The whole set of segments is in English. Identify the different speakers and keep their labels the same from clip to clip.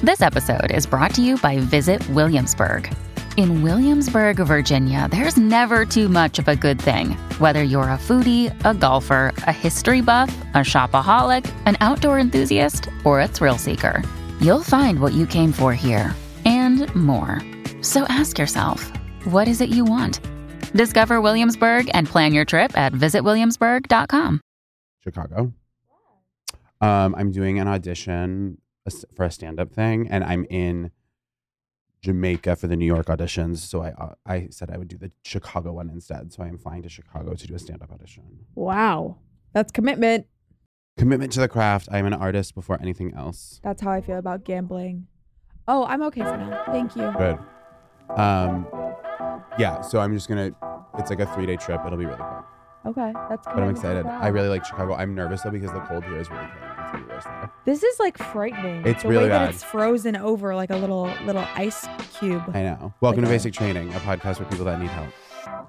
Speaker 1: This episode is brought to you by Visit Williamsburg. In Williamsburg, Virginia, there's never too much of a good thing. Whether you're a foodie, a golfer, a history buff, a shopaholic, an outdoor enthusiast, or a thrill seeker, you'll find what you came for here and more. So ask yourself, what is it you want? Discover Williamsburg and plan your trip at visitwilliamsburg.com.
Speaker 2: Chicago. I'm doing an audition for a stand-up thing, and I'm in Jamaica for the New York auditions. So I said I would do the Chicago one instead. So I am flying to Chicago to do a stand-up audition.
Speaker 3: Wow. That's commitment.
Speaker 2: Commitment to the craft. I'm an artist before anything else.
Speaker 3: That's how I feel about gambling. Oh, I'm okay for now. Thank you.
Speaker 2: Good. Yeah, so I'm just gonna, it's like a 3-day trip. It'll be really fun.
Speaker 3: Okay, that's good.
Speaker 2: But I'm excited. I really like Chicago. I'm nervous though because the cold here is really killing me. It's gonna be worse there.
Speaker 3: This is like frightening.
Speaker 2: It's
Speaker 3: the
Speaker 2: really
Speaker 3: way
Speaker 2: bad.
Speaker 3: that it's frozen over like a little ice cube.
Speaker 2: I know. Welcome to
Speaker 3: Like
Speaker 2: Basic Training, a podcast for people that need help.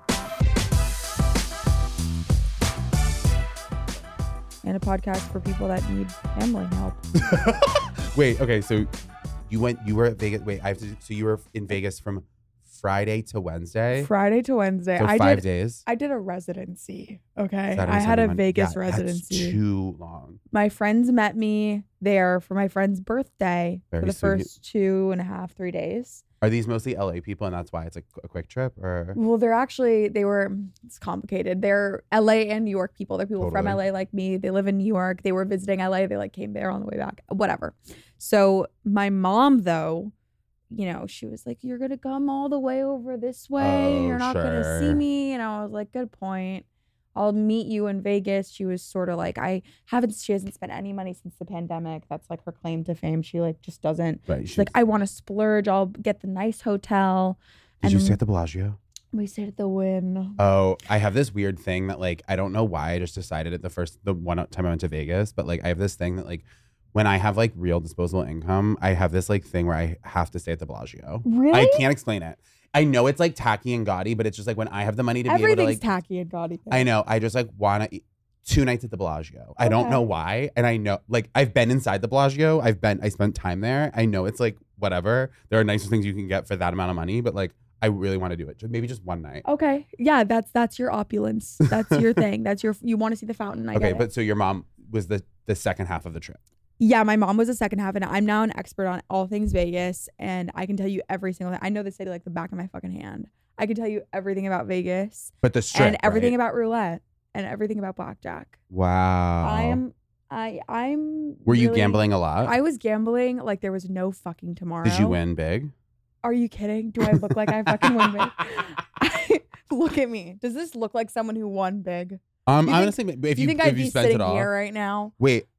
Speaker 3: And a podcast for people that need gambling help.
Speaker 2: Wait, okay, so you were at Vegas. Wait, so you were in Vegas from Friday to Wednesday?
Speaker 3: Five
Speaker 2: So 5 days?
Speaker 3: I did a residency. Okay.
Speaker 2: Saturday,
Speaker 3: I had
Speaker 2: Sunday,
Speaker 3: a
Speaker 2: Monday.
Speaker 3: Vegas
Speaker 2: Yeah,
Speaker 3: residency.
Speaker 2: That's too long.
Speaker 3: My friends met me there for my friend's birthday
Speaker 2: Very
Speaker 3: for the
Speaker 2: sweet.
Speaker 3: first 2.5, 3 days.
Speaker 2: Are these mostly LA people and that's why it's like a quick trip? Or
Speaker 3: Well, it's complicated. They're LA and New York people. They're people from
Speaker 2: Totally.
Speaker 3: LA like me. They live in New York. They were visiting LA. They like came there on the way back, whatever. So my mom though, she was like, you're going to come all the way over this way.
Speaker 2: Oh,
Speaker 3: You're not going to see
Speaker 2: sure.
Speaker 3: me. And I was like, good point. I'll meet you in Vegas. She was sort of like, she hasn't spent any money since the pandemic. That's like her claim to fame. She like just doesn't.
Speaker 2: right,
Speaker 3: She's like, I want to splurge. I'll get the nice hotel.
Speaker 2: did you
Speaker 3: And
Speaker 2: stay at the Bellagio?
Speaker 3: we stayed at the Wynn.
Speaker 2: Oh, I have this weird thing that like I don't know why I just decided it the one time I went to Vegas, but like I have this thing that like when I have like real disposable income, I have this like thing where I have to stay at the Bellagio.
Speaker 3: Really?
Speaker 2: I can't explain it. I know it's like tacky and gaudy, but it's just like when I have the money to be able to
Speaker 3: Everything's
Speaker 2: like
Speaker 3: tacky and gaudy.
Speaker 2: I know. I just like want to 2 nights at the Bellagio. I don't
Speaker 3: Okay.
Speaker 2: know why. And I know like I've been inside the Bellagio. I spent time there. I know it's like whatever. There are nicer things you can get for that amount of money, but like I really want to do it. Maybe just one night.
Speaker 3: Okay. Yeah, that's your opulence. That's your thing. You want to see the fountain. I
Speaker 2: Okay,
Speaker 3: get it.
Speaker 2: but so your mom was the second half of the trip.
Speaker 3: Yeah, my mom was the second half, and I'm now an expert on all things Vegas, and I can tell you every single thing. I know the city like the back of my fucking hand. I can tell you everything about Vegas
Speaker 2: But the strip,
Speaker 3: and everything
Speaker 2: right?
Speaker 3: about roulette and everything about blackjack.
Speaker 2: Wow.
Speaker 3: I'm
Speaker 2: Were you
Speaker 3: really-
Speaker 2: gambling a lot?
Speaker 3: I was gambling like there was no fucking tomorrow.
Speaker 2: Did you win big?
Speaker 3: Are you kidding? Do I look like I fucking won big? Look at me. Does this look like someone who won big? You think-
Speaker 2: Honestly, if you
Speaker 3: think I'd
Speaker 2: if you
Speaker 3: be
Speaker 2: spent
Speaker 3: sitting
Speaker 2: it all.
Speaker 3: here right now?
Speaker 2: Wait,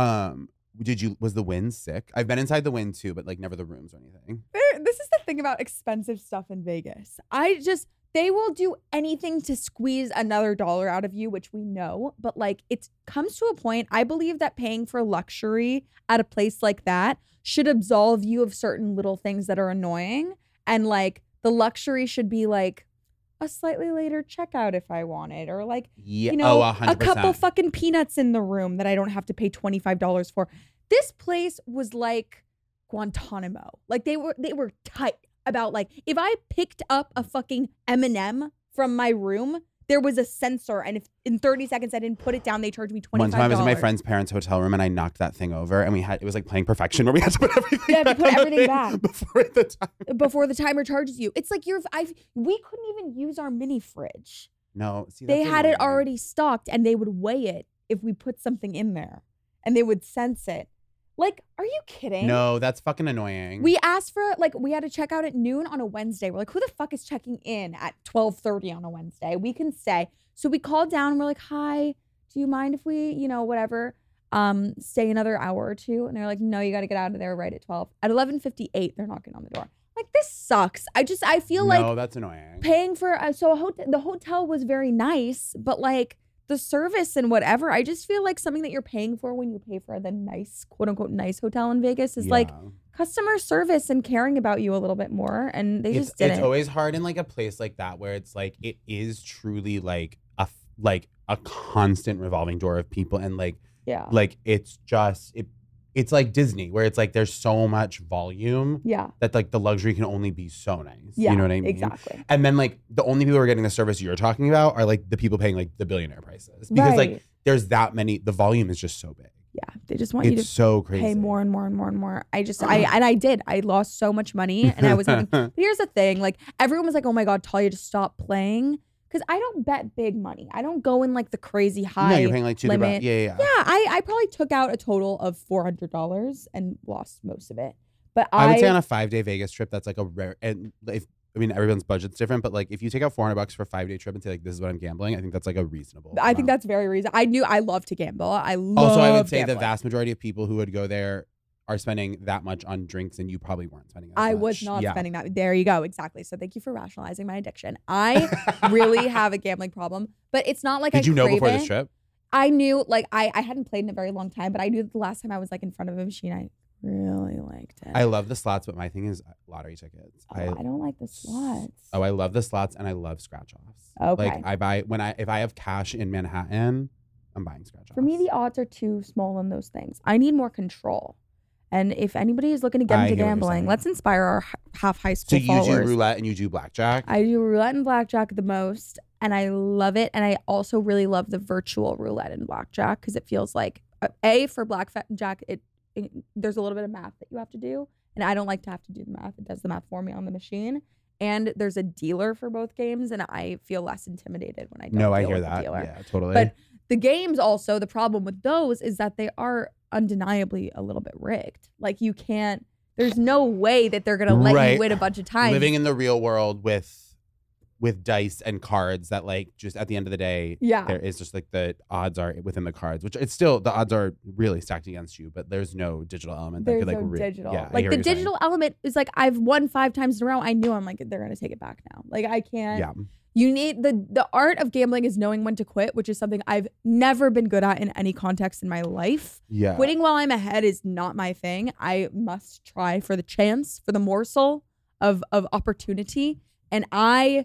Speaker 2: was the Wynn sick? I've been inside the Wynn too, but like never the rooms or anything.
Speaker 3: This is the thing about expensive stuff in Vegas. They will do anything to squeeze another dollar out of you, which we know. But like it comes to a point, I believe that paying for luxury at a place like that should absolve you of certain little things that are annoying. And like the luxury should be like a slightly later checkout if I wanted, or like,
Speaker 2: Yeah.
Speaker 3: you know,
Speaker 2: 100%.
Speaker 3: a couple fucking peanuts in the room that I don't have to pay $25 for. This place was like Guantanamo. Like they were tight about like if I picked up a fucking M&M from my room, there was a sensor, and if in 30 seconds I didn't put it down, they charged me $25.
Speaker 2: One time I was in my friend's parents' hotel room and I knocked that thing over, and it was like playing Perfection where we had to put everything
Speaker 3: You had to
Speaker 2: back
Speaker 3: put
Speaker 2: on the
Speaker 3: everything
Speaker 2: thing
Speaker 3: back.
Speaker 2: before the time.
Speaker 3: before the timer charges you. It's like we couldn't even use our mini fridge.
Speaker 2: No, see,
Speaker 3: They
Speaker 2: that's
Speaker 3: had it
Speaker 2: annoying.
Speaker 3: already stocked, and they would weigh it if we put something in there, and they would sense it. Like, are you kidding?
Speaker 2: No, that's fucking annoying.
Speaker 3: We asked for we had to check out at noon on a Wednesday. We're like, who the fuck is checking in at 12:30 on a Wednesday? We can stay. So we called down and we're like, hi, do you mind if we, whatever, stay another hour or two? And they're like, no, you got to get out of there right at 12. At 11:58, they're knocking on the door. Like, this sucks. I feel
Speaker 2: no,
Speaker 3: like
Speaker 2: that's annoying.
Speaker 3: paying for, the hotel was very nice, but like the service and whatever, I just feel like something that you're paying for when you pay for the nice, quote unquote, nice hotel in Vegas is like
Speaker 2: Yeah.
Speaker 3: customer service and caring about you a little bit more. And they just didn't.
Speaker 2: It's always hard in like a place like that where it's like it is truly like a constant revolving door of people, and like
Speaker 3: Yeah.
Speaker 2: like it's just it's like Disney, where it's like there's so much volume
Speaker 3: Yeah.
Speaker 2: that like the luxury can only be so nice.
Speaker 3: Yeah.
Speaker 2: You know what I mean?
Speaker 3: Exactly.
Speaker 2: And then like the only people who are getting the service you're talking about are like the people paying like the billionaire prices. Because like there's that many, the volume is just so big.
Speaker 3: Yeah. They just want you
Speaker 2: It's
Speaker 3: to
Speaker 2: so crazy.
Speaker 3: pay more and more and more and more. I did. I lost so much money and I was having, but here's the thing. Like everyone was like, oh my God, Talia, just stop playing. Because I don't bet big money. I don't go in like the crazy high.
Speaker 2: No, you're paying like
Speaker 3: limit.
Speaker 2: Yeah.
Speaker 3: Yeah, I probably took out a total of $400 and lost most of it. But
Speaker 2: I would say on a 5-day Vegas trip, that's like a rare, and everyone's budget's different, but like if you take out $400 for a 5-day trip and say like, this is what I'm gambling, I think that's like a reasonable
Speaker 3: I think that's very reasonable. I love to gamble. I
Speaker 2: would say
Speaker 3: gambling.
Speaker 2: the vast majority of people who would go there are spending that much on drinks, and you probably weren't spending that much.
Speaker 3: I was not spending that. There you go. Exactly. So thank you for rationalizing my addiction. I really have a gambling problem, but it's not like
Speaker 2: Did you know before this trip?
Speaker 3: I knew, like, I hadn't played in a very long time, but I knew that the last time I was like in front of a machine, I really liked it.
Speaker 2: I love the slots, but my thing is lottery tickets.
Speaker 3: I don't like the slots.
Speaker 2: Oh, I love the slots and I love scratch offs.
Speaker 3: Okay.
Speaker 2: Like if I have cash in Manhattan, I'm buying scratch offs.
Speaker 3: For me, the odds are too small on those things. I need more control. And if anybody is looking to get into gambling, let's inspire our half high school followers. So you do
Speaker 2: roulette and you do blackjack?
Speaker 3: I do roulette and blackjack the most, and I love it. And I also really love the virtual roulette and blackjack because it feels like, for blackjack, there's a little bit of math that you have to do. And I don't like to have to do the math. It does the math for me on the machine. And there's a dealer for both games, and I feel less intimidated when I don't deal with the dealer.
Speaker 2: Yeah, totally.
Speaker 3: But the games also, the problem with those is that they are undeniably a little bit rigged. Like there's no way that they're going to let you win a bunch of times.
Speaker 2: Living in the real world with dice and cards that like just at the end of the day, there is just like the odds are within the cards, which it's still, the odds are really stacked against you, but there's no digital element that could like
Speaker 3: digital.
Speaker 2: Yeah,
Speaker 3: like the digital element is like, I've won 5 times in a row. I knew, I'm like, they're going to take it back now. Like I can't.
Speaker 2: Yeah.
Speaker 3: You need the art of gambling is knowing when to quit, which is something I've never been good at in any context in my life.
Speaker 2: Yeah.
Speaker 3: Quitting while I'm ahead is not my thing. I must try for the chance, for the morsel of opportunity. And I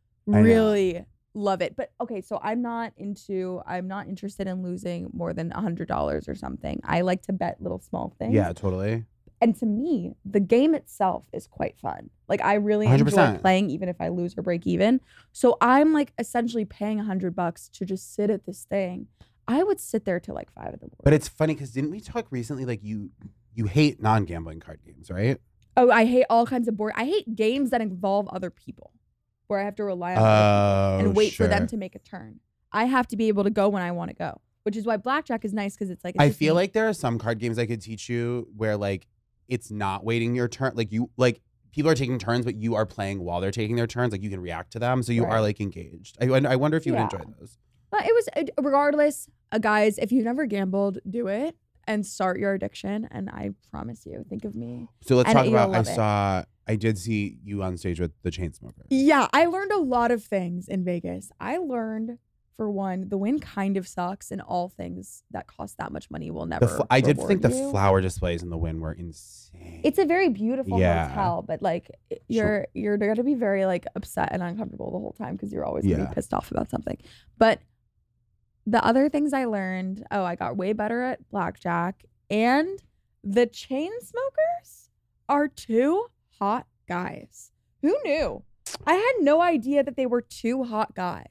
Speaker 3: really love it. But okay, so I'm not interested in losing more than $100 or something. I like to bet little small things.
Speaker 2: Yeah, totally.
Speaker 3: And to me, the game itself is quite fun. Like I really
Speaker 2: 100%.
Speaker 3: enjoy playing, even if I lose or break even. So I'm like essentially paying $100 to just sit at this thing. I would sit there till like 5 in the morning.
Speaker 2: But it's funny because didn't we talk recently? Like you hate non-gambling card games, right?
Speaker 3: Oh, I hate all kinds of board. I hate games that involve other people, where I have to rely on other people and wait for them to make a turn. I have to be able to go when I want to go, which is why blackjack is nice because it's like.
Speaker 2: I feel like there are some card games I could teach you where like. It's not waiting your turn. Like people are taking turns, but you are playing while they're taking their turns. Like you can react to them. So you are like engaged. I wonder if you would enjoy those.
Speaker 3: But it was, regardless, guys, if you've never gambled, do it and start your addiction. And I promise you, think of me.
Speaker 2: So let's talk about, I did see you on stage with the Chainsmokers.
Speaker 3: Yeah, I learned a lot of things in Vegas. I learned, for one, the win kind of sucks, and all things that cost that much money will never.
Speaker 2: I did think the flower displays in the Wynn were insane.
Speaker 3: It's a very beautiful hotel, but like you're gonna be very like upset and uncomfortable the whole time because you're always gonna be pissed off about something. But the other things I learned, I got way better at blackjack, and the Chainsmokers are 2 hot guys. Who knew? I had no idea that they were 2 hot guys.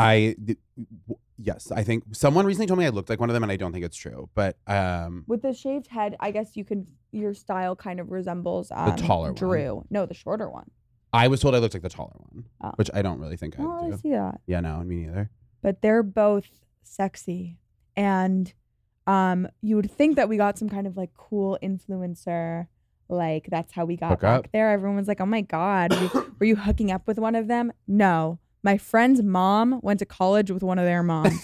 Speaker 2: Yes, I think someone recently told me I looked like one of them, and I don't think it's true. But
Speaker 3: with the shaved head, I guess your style kind of resembles
Speaker 2: the taller
Speaker 3: Drew.
Speaker 2: one.
Speaker 3: No, the shorter one.
Speaker 2: I was told I looked like the taller one, which I don't really think I do.
Speaker 3: I see that.
Speaker 2: Yeah, no, me neither.
Speaker 3: But they're both sexy, and you would think that we got some kind of like cool influencer. Like that's how we got back there. Everyone was like, "Oh my God, were you hooking up with one of them?" No, my friend's mom went to college with one of their moms.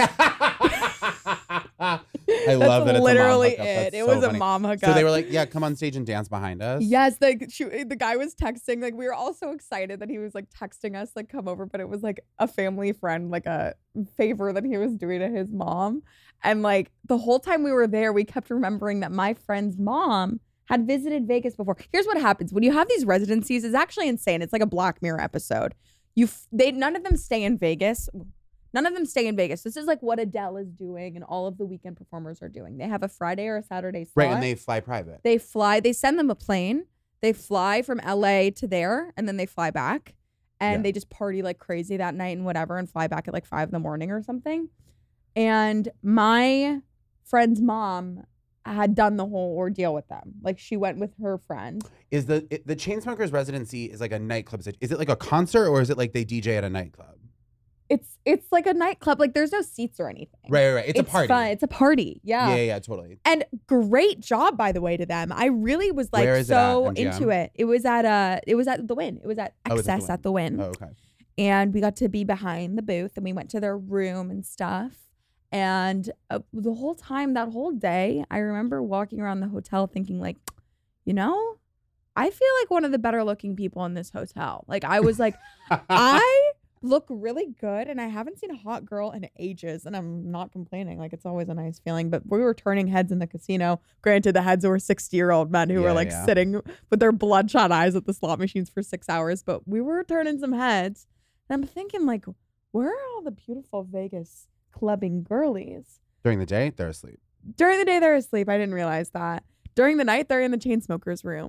Speaker 2: I love that. It's
Speaker 3: literally
Speaker 2: a mom hookup.
Speaker 3: it was a mom hookup.
Speaker 2: So they were like, "Yeah, come on stage and dance behind us."
Speaker 3: Yes, the guy was texting. Like we were all so excited that he was like texting us, like come over. But it was like a family friend, like a favor that he was doing to his mom. And like the whole time we were there, we kept remembering that my friend's mom had visited Vegas before. Here's what happens when you have these residencies. It's actually insane. It's like a Black Mirror episode. None of them stay in Vegas. None of them stay in Vegas. This is like what Adele is doing and all of the weekend performers are doing. They have a Friday or a Saturday slot.
Speaker 2: Right, and they fly private.
Speaker 3: They fly. They send them a plane. They fly from LA to there, and then they fly back. And they just party like crazy that night and whatever, and fly back at like 5 a.m. or something. And my friend's mom had done the whole ordeal with them. Like she went with her friend.
Speaker 2: Is the Chainsmokers residency is like a nightclub? Is it like a concert or is it like they DJ at a nightclub?
Speaker 3: It's like a nightclub. Like there's no seats or anything.
Speaker 2: Right. It's a party.
Speaker 3: Fun. It's a party. Yeah.
Speaker 2: Yeah, totally.
Speaker 3: And great job, by the way, to them. I really was like so into it. It was at the Wynn. It was at Excess at the Wynn.
Speaker 2: Oh, okay.
Speaker 3: And we got to be behind the booth, and we went to their room and stuff. And the whole time, that whole day, I remember walking around the hotel thinking like, you know, I feel like one of the better looking people in this hotel. Like I was like, I look really good, and I haven't seen a hot girl in ages, and I'm not complaining. Like it's always a nice feeling. But we were turning heads in the casino. Granted, the heads were 60-year-old men who were like sitting with their bloodshot eyes at the slot machines for 6 hours. But we were turning some heads, and I'm thinking like, where are all the beautiful Vegas clubbing girlies?
Speaker 2: During the day, they're asleep.
Speaker 3: During the day, they're asleep. I didn't realize that. During the night, they're in the Chainsmokers room.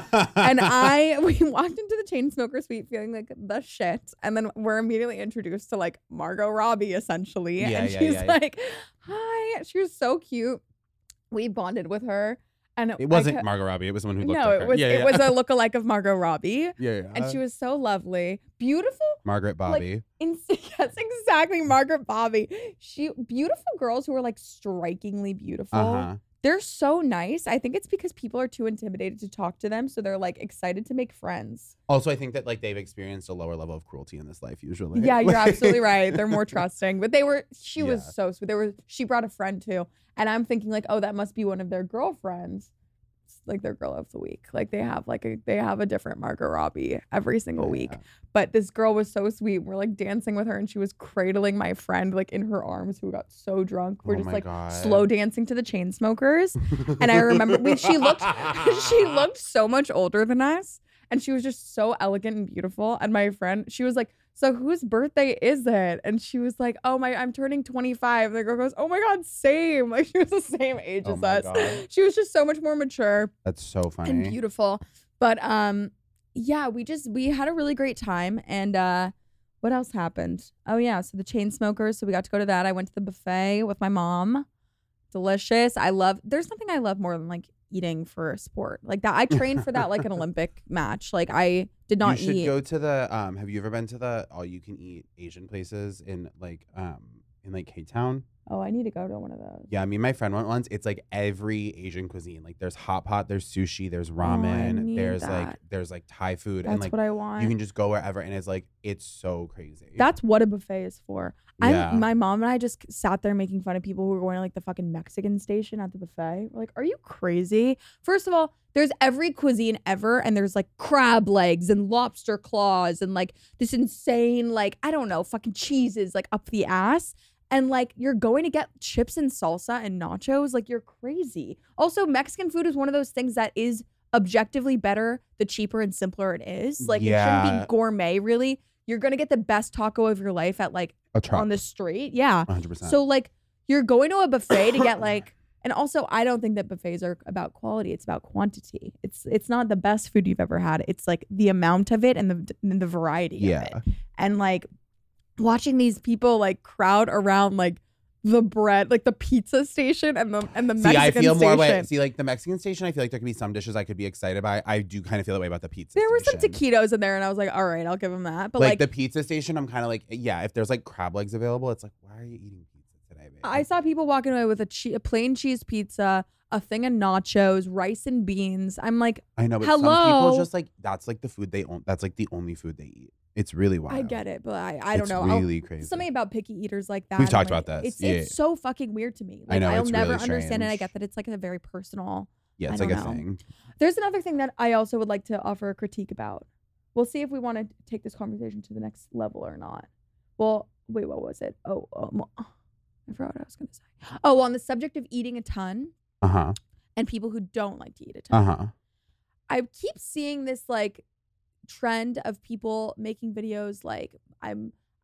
Speaker 3: And we walked into the Chainsmokers suite feeling like the shit. And then we're immediately introduced to like Margot Robbie, essentially. And she's like, hi. She was so cute. We bonded with her. And
Speaker 2: it wasn't Margot Robbie. It was someone who looked like her.
Speaker 3: It was a lookalike of Margot Robbie.
Speaker 2: Yeah.
Speaker 3: And she was so lovely. Beautiful.
Speaker 2: Margaret Bobby.
Speaker 3: Yes, exactly. Margaret Bobby. Beautiful girls who are like strikingly beautiful. They're so nice. I think it's because people are too intimidated to talk to them. So they're like excited to make friends.
Speaker 2: Also, I think that like they've experienced a lower level of cruelty in this life usually.
Speaker 3: Yeah, you're absolutely right. They're more trusting. But she was so sweet. She brought a friend too. And I'm thinking like, oh, that must be one of their girlfriends. It's like their girl of the week. Like they have a different Margot Robbie every single week. But this girl was so sweet. We're like dancing with her, and she was cradling my friend like in her arms, who got so drunk. We're just like slow dancing to the Chainsmokers. And I remember she looked so much older than us, and she was just so elegant and beautiful. And my friend, she was like, so whose birthday is it? And she was like, oh I'm turning 25. The girl goes, oh my God, same. Like she was the same age as us. God. She was just so much more mature.
Speaker 2: That's so funny.
Speaker 3: And beautiful. But yeah, we had a really great time. And what else happened? Oh yeah, so the Chainsmokers. So we got to go to that. I went to the buffet with my mom. Delicious. There's nothing I love more than like eating for a sport like that. I trained for that like an Olympic match. Like I did not eat.
Speaker 2: You should go to the have you ever been to the all you can eat Asian places in K-Town?
Speaker 3: Oh, I need to go to one of those.
Speaker 2: Yeah, me and my friend went once. It's like every Asian cuisine. Like there's hot pot, there's sushi, there's ramen, there's like Thai food.
Speaker 3: That's
Speaker 2: and like
Speaker 3: what I want.
Speaker 2: You can just go wherever, and it's so crazy.
Speaker 3: That's what a buffet is for. My mom and I just sat there making fun of people who were going to like the fucking Mexican station at the buffet. We're like, are you crazy? First of all, there's every cuisine ever, and there's like crab legs and lobster claws and like this insane like, I don't know, fucking cheeses like up the ass. And like you're going to get chips and salsa and nachos, like you're crazy. Also, Mexican food is one of those things that is objectively better the cheaper and simpler it is. Like it shouldn't be gourmet, really. You're gonna get the best taco of your life at like on the street. Yeah.
Speaker 2: 100%.
Speaker 3: So like you're going to a buffet to get like, and also I don't think that buffets are about quality. It's about quantity. It's not the best food you've ever had. It's like the amount of it and the variety of it. And like watching these people like crowd around like the bread, like the pizza station and the Mexican station.
Speaker 2: I feel more way. See, like the Mexican station, I feel like there could be some dishes I could be excited by. I do kind of feel that way about the pizza
Speaker 3: There
Speaker 2: station.
Speaker 3: were some taquitos in there, and I was like, all right, I'll give them that. But
Speaker 2: like the pizza station, I'm kind of like, yeah, if there's like crab legs available, it's like, why are you eating pizza today, babe?
Speaker 3: I saw people walking away with a plain cheese pizza, a thing of nachos, rice and beans. I'm like,
Speaker 2: I know, but
Speaker 3: hello.
Speaker 2: some people just like, that's like the food they own. That's like the only food they eat. It's really wild.
Speaker 3: I get it, but I don't know.
Speaker 2: It's really crazy.
Speaker 3: Something about picky eaters like that.
Speaker 2: We've talked about this.
Speaker 3: It's so fucking weird to me. Like,
Speaker 2: I know,
Speaker 3: I'll
Speaker 2: it's
Speaker 3: never
Speaker 2: really
Speaker 3: understand it. I
Speaker 2: strange.
Speaker 3: get that it's like a very personal.
Speaker 2: Yeah, it's like a thing.
Speaker 3: There's another thing that I also would like to offer a critique about. We'll see if we want to take this conversation to the next level or not. Well, wait, what was it? I forgot what I was going to say. Oh, on the subject of eating a ton. And people who don't like to eat a ton. I keep seeing this like trend of people making videos like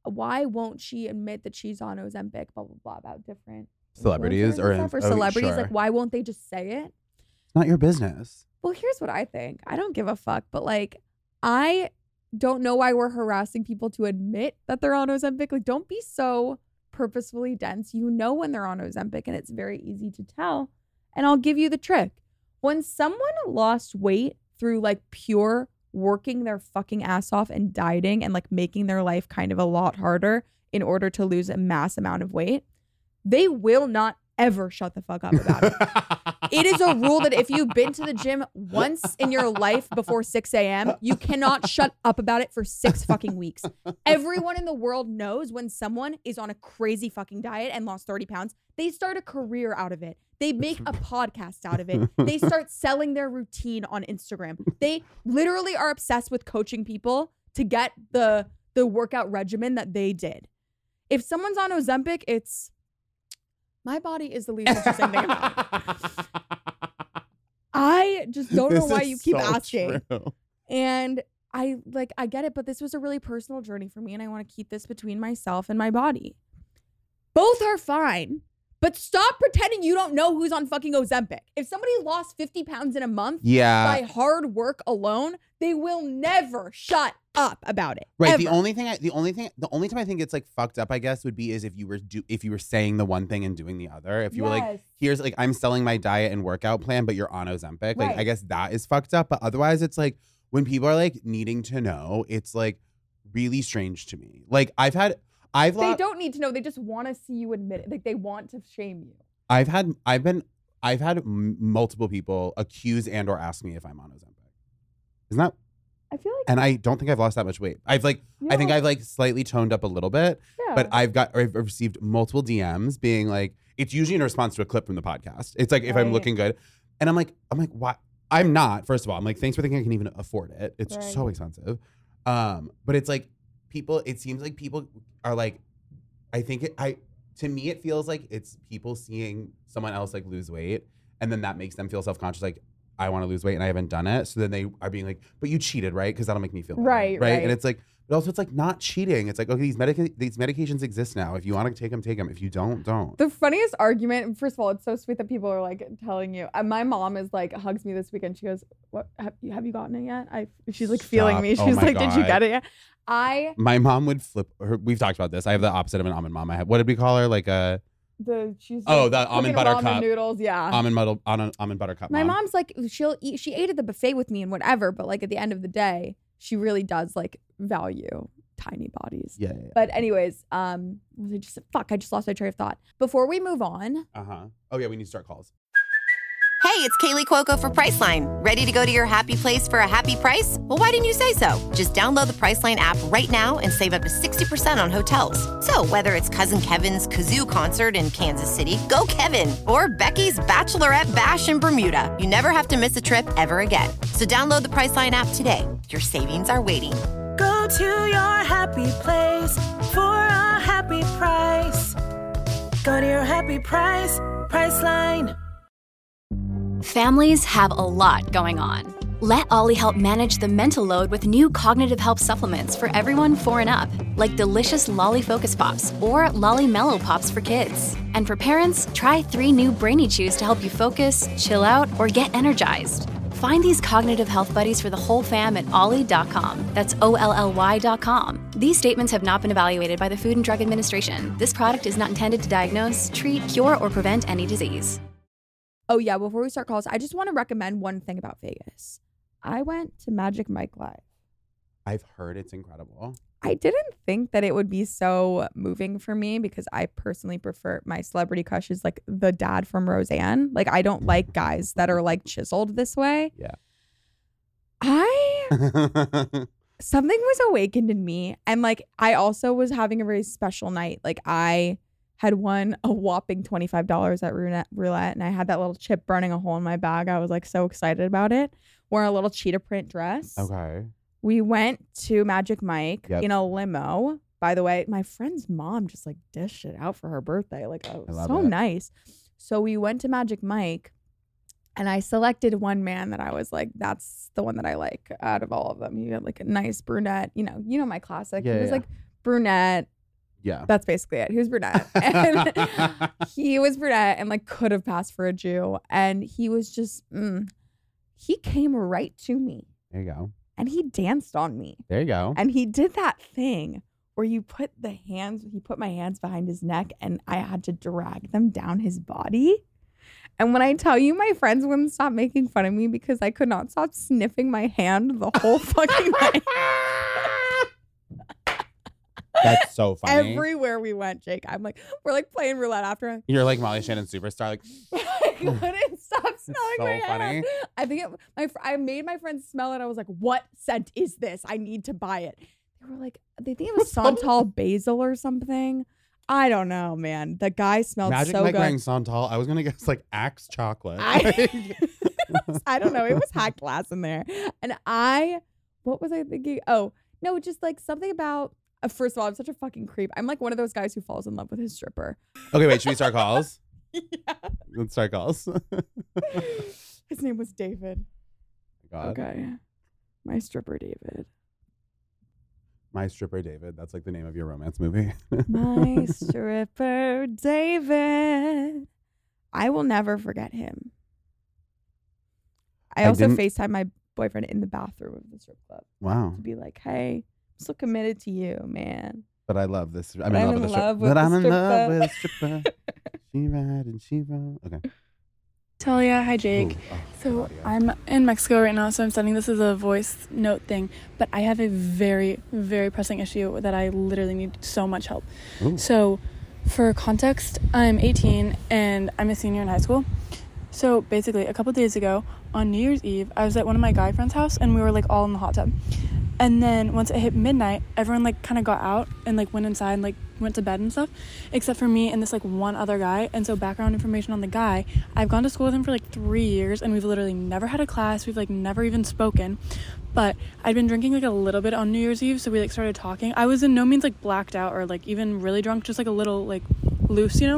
Speaker 3: why won't she admit that she's on Ozempic, blah, blah, blah, about different
Speaker 2: Celebrities or
Speaker 3: for celebrities.
Speaker 2: sure.
Speaker 3: Like, why won't they just say it?
Speaker 2: It's not your business.
Speaker 3: Well, here's what I think. I don't give a fuck, but like, I don't know why we're harassing people to admit that they're on Ozempic. Like, don't be so purposefully dense. You know when they're on Ozempic, and it's very easy to tell. And I'll give you the trick. When someone lost weight through like pure working their fucking ass off and dieting and like making their life kind of a lot harder in order to lose a mass amount of weight, they will not ever shut the fuck up about it. It is a rule that if you've been to the gym once in your life before 6 a.m., you cannot shut up about it for 6 fucking weeks. Everyone in the world knows when someone is on a crazy fucking diet and lost 30 pounds, they start a career out of it. They make a podcast out of it. They start selling their routine on Instagram. They literally are obsessed with coaching people to get the workout regimen that they did. If someone's on Ozempic, it's my body is the least interesting thing about it. I just don't know why you keep asking.
Speaker 2: True.
Speaker 3: And I get it, but this was a really personal journey for me, and I want to keep this between myself and my body. Both are fine, but stop pretending you don't know who's on fucking Ozempic. If somebody lost 50 pounds in a month by hard work alone, they will never shut up about it.
Speaker 2: Right.
Speaker 3: Ever.
Speaker 2: The only time I think it's like fucked up, I guess, would be is if you were saying the one thing and doing the other. If you were like, here's like, I'm selling my diet and workout plan, but you're on Ozempic. Like, I guess that is fucked up. But otherwise, it's like when people are like needing to know, it's like really strange to me. Like they
Speaker 3: don't need to know. They just want to see you admit it. Like they want to shame you.
Speaker 2: I've had multiple people accuse and or ask me if I'm on Ozempic. Isn't that?
Speaker 3: I feel like,
Speaker 2: and I don't think I've lost that much weight. I think I've like slightly toned up a little bit, but I've received multiple DMs being like, it's usually in response to a clip from the podcast. It's like, if I'm looking good, and I'm like, why? I'm not, first of all, I'm like, thanks for thinking I can even afford it. It's so expensive. But it's like it seems like people are like, to me, it feels like it's people seeing someone else like lose weight, and then that makes them feel self-conscious, like, I want to lose weight and I haven't done it. So then they are being like, but you cheated, right? Because that'll make me feel better, right? And it's like, but also it's like not cheating. It's like, okay, these medications exist now. If you want to take them, take them. If you don't.
Speaker 3: The funniest argument, first of all, it's so sweet that people are like telling you. My mom is like, hugs me this weekend. She goes, "What have you gotten it yet?" She's like feeling me. She's like, "Did you get it yet?"
Speaker 2: My mom would flip her. We've talked about this. I have the opposite of an almond mom. What did we call her? Like a...
Speaker 3: the
Speaker 2: almond butter cup
Speaker 3: noodles, almond
Speaker 2: butter cup.
Speaker 3: My mom's like, she ate at the buffet with me and whatever, but like at the end of the day, she really does like value tiny bodies.
Speaker 2: Yeah.
Speaker 3: But anyways, I just lost my train of thought. Before we move on,
Speaker 2: oh yeah, we need to start calls.
Speaker 4: Hey, it's Kaylee Cuoco for Priceline. Ready to go to your happy place for a happy price? Well, why didn't you say so? Just download the Priceline app right now and save up to 60% on hotels. So whether it's Cousin Kevin's Kazoo Concert in Kansas City, go Kevin, or Becky's Bachelorette Bash in Bermuda, you never have to miss a trip ever again. So download the Priceline app today. Your savings are waiting.
Speaker 5: Go to your happy place for a happy price. Go to your happy price, Priceline.
Speaker 6: Families have a lot going on. Let Ollie help manage the mental load with new cognitive help supplements for everyone 4 and up, like delicious Lolly Focus Pops or Lolly Mellow Pops for kids. And for parents, try 3 new Brainy Chews to help you focus, chill out, or get energized. Find these cognitive health buddies for the whole fam at ollie.com. That's OLLY.com. These statements have not been evaluated by the Food and Drug Administration. This product is not intended to diagnose, treat, cure, or prevent any disease.
Speaker 3: oh yeah, before we start calls, I just want to recommend one thing about Vegas. I went to Magic Mike Live.
Speaker 2: I've heard it's incredible.
Speaker 3: I didn't think that it would be so moving for me because I personally prefer my celebrity crush is like the dad from Roseanne. Like I don't like guys that are like chiseled this way.
Speaker 2: Yeah.
Speaker 3: Something was awakened in me. And like I also was having a very special night. Like I had won a whopping $25 at roulette and I had that little chip burning a hole in my bag. I was like so excited about it. Wearing a little cheetah print dress.
Speaker 2: Okay.
Speaker 3: We went to Magic Mike in a limo. By the way, my friend's mom just like dished it out for her birthday. Like, oh, so nice. So we went to Magic Mike and I selected one man that I was like, that's the one that I like out of all of them. He had like a nice brunette, you know my classic. He was like brunette,
Speaker 2: Yeah.
Speaker 3: That's basically it. He was brunette. And he was brunette and like could have passed for a Jew. And he was just, he came right to me.
Speaker 2: There you go.
Speaker 3: And he danced on me.
Speaker 2: There you go.
Speaker 3: And he did that thing where he put my hands behind his neck and I had to drag them down his body. And when I tell you, my friends wouldn't stop making fun of me because I could not stop sniffing my hand the whole fucking night.
Speaker 2: That's so funny.
Speaker 3: Everywhere we went, Jake, we're like playing roulette after.
Speaker 2: You're like Molly Shannon superstar. Like,
Speaker 3: I couldn't stop smelling
Speaker 2: so
Speaker 3: my
Speaker 2: funny.
Speaker 3: hand. I think I made my friends smell it. I was like, "What scent is this? I need to buy it." They were like, they think it was Santal basil or something. I don't know, man. The guy smelled
Speaker 2: Magic
Speaker 3: so
Speaker 2: Mike
Speaker 3: good.
Speaker 2: wearing Santal. I was gonna guess like Axe chocolate.
Speaker 3: I don't know. It was hot glass in there. And what was I thinking? Oh, no, just like something about, first of all, I'm such a fucking creep. I'm like one of those guys who falls in love with his stripper.
Speaker 2: Okay, wait, should we start calls?
Speaker 3: Yeah.
Speaker 2: Let's start calls.
Speaker 3: His name was David.
Speaker 2: God.
Speaker 3: Okay. My stripper, David.
Speaker 2: My Stripper David. That's like the name of your romance movie.
Speaker 3: My stripper, David. I will never forget him. I also FaceTime my boyfriend in the bathroom of the strip club.
Speaker 2: Wow.
Speaker 3: To be like, hey, I'm so committed to you, man.
Speaker 2: But I love this.
Speaker 3: I'm in love with
Speaker 2: I'm
Speaker 3: the
Speaker 2: in love with a stripper. She ride and she roll. Okay.
Speaker 7: Talia, hi Jake.
Speaker 2: Ooh,
Speaker 7: So
Speaker 2: Claudia.
Speaker 7: I'm in Mexico right now, so I'm sending this as a voice note thing, but I have a very, very pressing issue that I literally need so much help.
Speaker 2: Ooh.
Speaker 7: So for context, I'm 18 and I'm a senior in high school. So basically a couple days ago on New Year's Eve, I was at one of my guy friends' house and we were like all in the hot tub. And then once it hit midnight, everyone like kind of got out and like went inside and like went to bed and stuff, except for me and this like one other guy. And so background information on the guy, I've gone to school with him for like 3 years and we've literally never had a class. We've like never even spoken, but I'd been drinking like a little bit on New Year's Eve. So we like started talking. I was in no means like blacked out or like even really drunk, just like a little like loose, you know?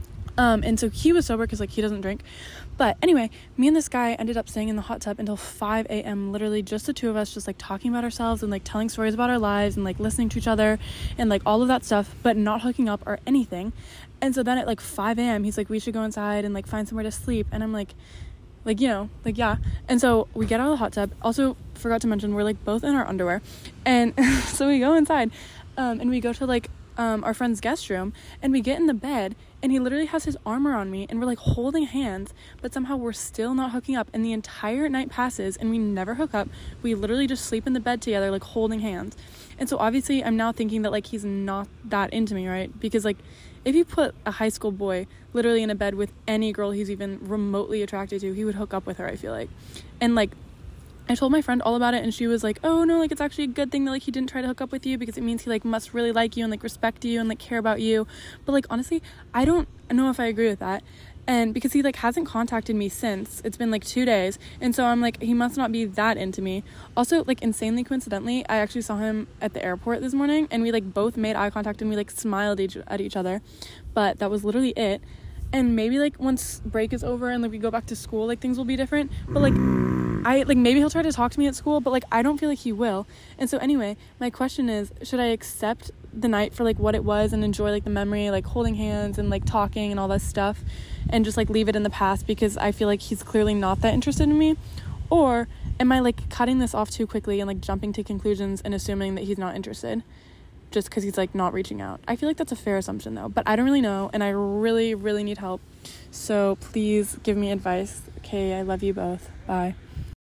Speaker 7: And so he was sober because like he doesn't drink. But anyway, me and this guy ended up staying in the hot tub until 5 a.m. literally just the two of us, just like talking about ourselves and like telling stories about our lives and like listening to each other and like all of that stuff, but not hooking up or anything. And so then at like 5 a.m. he's like, we should go inside and like find somewhere to sleep. And I'm like, you know, like, yeah. And so we get out of the hot tub. Also forgot to mention, we're like both in our underwear. And so we go inside and we go to like our friend's guest room and we get in the bed and he literally has his arm around me and we're like holding hands, but somehow we're still not hooking up, and the entire night passes and we never hook up. We literally just sleep in the bed together like holding hands. And so obviously I'm now thinking that like he's not that into me, right? Because like if you put a high school boy literally in a bed with any girl he's even remotely attracted to, he would hook up with her, I feel like. And like I told my friend all about it and she was like, oh no, like it's actually a good thing that like he didn't try to hook up with you because it means he like must really like you and like respect you and like care about you. But like honestly, I don't know if I agree with that. And because he like hasn't contacted me since, it's been like 2 days, and so I'm like, he must not be that into me. Also, like insanely coincidentally, I actually saw him at the airport this morning and we like both made eye contact and we like smiled at each other, but that was literally it. And maybe like once break is over and like we go back to school, like things will be different. But like I like maybe he'll try to talk to me at school, but like I don't feel like he will. And so anyway, my question is, should I accept the night for like what it was and enjoy like the memory, like holding hands and like talking and all that stuff, and just like leave it in the past because I feel like he's clearly not that interested in me? Or am I like cutting this off too quickly and like jumping to conclusions and assuming that he's not interested just because he's like not reaching out? I feel like that's a fair assumption though, but I don't really know and I really, really need help. So please give me advice. Okay, I love you both. Bye.